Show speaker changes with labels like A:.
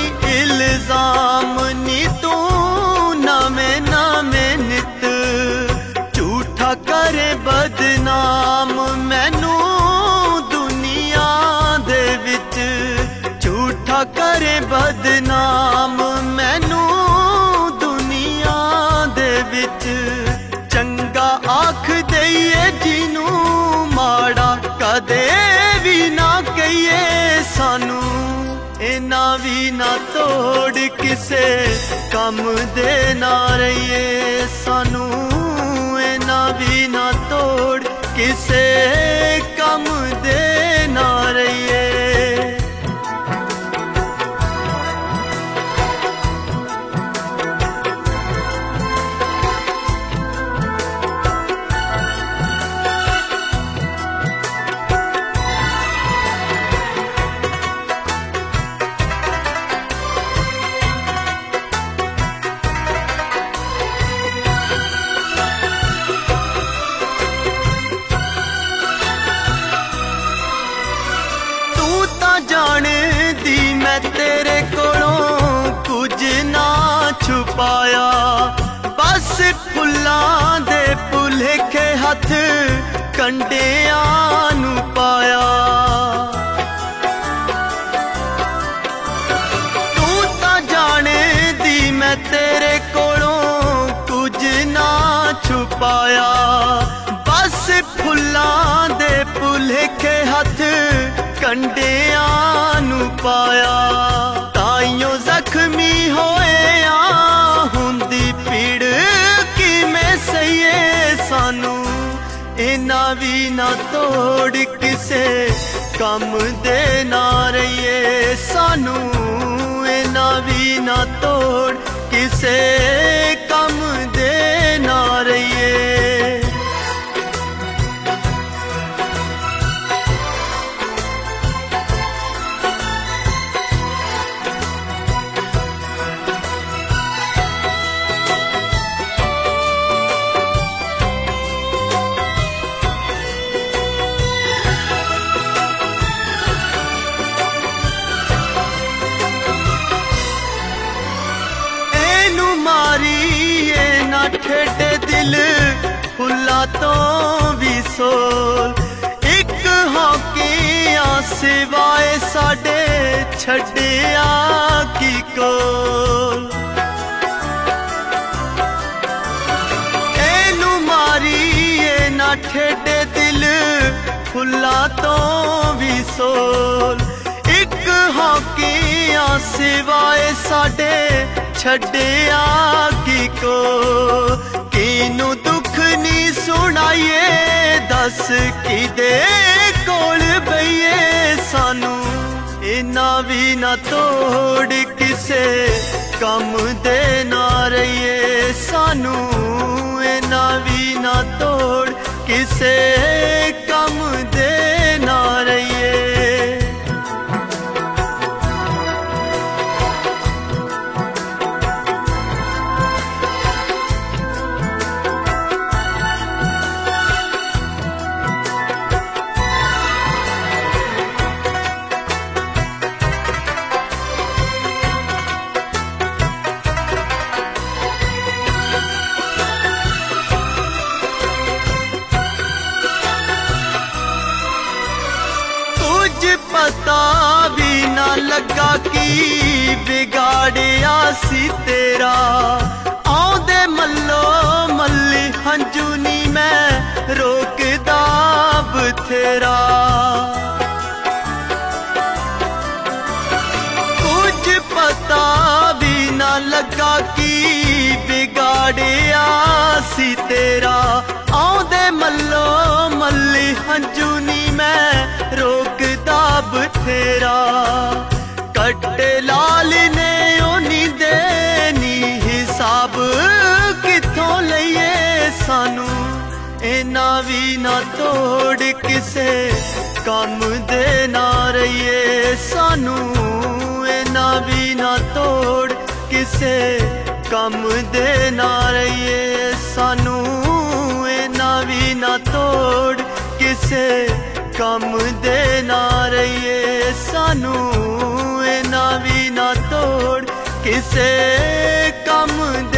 A: इल्जाम नी तू नवें नवें नित झूठा करे बदनाम मैनू दुनिया दे विच झूठा करे बदनाम मैनू दुनिया दे विच चंगा आख दईए जिनू माड़ा कदे भी ना कहिए सानू इना भी ना तोड़ किसे कम दे ना रहिए सानू इना भी ना तोड़ किसे कम दे ना रहिए। जाने दी मैं तेरे कोलों कुछ ना छुपाया बस फुल्लां दे भुलेखे हथ कंडियां नू पाया तू तां जाने दी मैं तेरे कोलों कुछ ना छुपाया बस फुल्लां दे भुलेखे हथ कंडियां नू पाया ताइयों जख्मी होए हुंदी पीड़ किवें सहीए सानू इना भी ना तोड़ किसे कम दे ना रहिए सानू इना भी ना तोड़ किसे कम दे ना रहिए। ठेडे दिल फुल्ला तो भी सोल एक हौकिया सिवाए साडे छड्डिया की कोल एनू मारीए ना ठेडे दिल फुल्ला तो भी सोल एक हौकिया सिवाए साडे छड्डिया की को किनू दुख नी सुनाइए दस किदे कोल बईए सानू इना भी ना तोड़ किसे कम दे ना रहिए सानू इना भी ना तोड़ किसे कम दे ना रहिए। पता भी ना लगा कि बिगाड़िया सी तेरा आउंदे मल्लो मल्ली हंजू नी मैं रोकदा बथेरा कुछ पता भी ना लगा कि बिगाड़िया सी तेरा आउंदे मल्लो मल्ली हंजू नी मैं रोकदा बथेरा कट्टे लाल ने ओनी देनी हिसाब किथों लईए सानू इना भी ना तोड़ किसे कम दे ना रहिए सानू इना भी ना तोड़ किसे कम दे ना रहिए सानू इना भी ना तोड़ किसे कम दे ना रहिए सानू इना भी ना तोड़ ਕਿਸੇ ਕੰਮ